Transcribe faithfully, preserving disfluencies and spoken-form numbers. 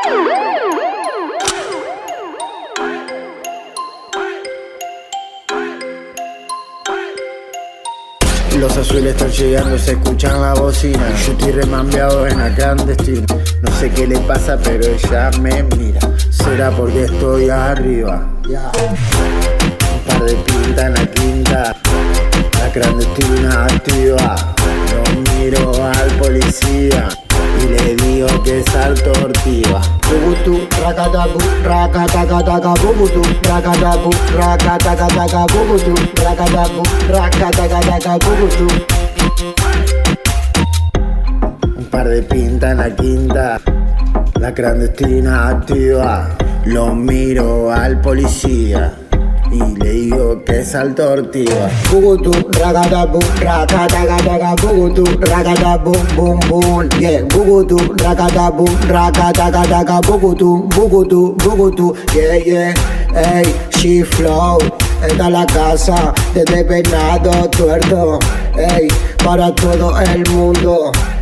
Los azules están llegando, se escuchan la bocina. Yo estoy remambeado en la clandestina. No sé qué le pasa, pero ella me mira. Será porque estoy arriba. Yeah. Un par de pintas en la quinta. La clandestina activa. Lo miro al policía y le digo que salto ortiva. Bubutu, rakatabu, rakatakataka, bubutu, rakatabu, rakatakataka, bubutu, rakatabu, rakatakataka, bubutu. Un par de pintas en la quinta, la clandestina activa. Lo miro al policía y le digo que salto ortiva. Bubutu, rakatabu, rakatakataka, bubutu, rakatabu, bum bum, yeah. Bubutu, rakatabu, rakatakataka, bubutu, bubutu, bubutu, yeah, yeah. Ey, she flow, esta es la casa desde Venado Tuerto, ey, para todo el mundo.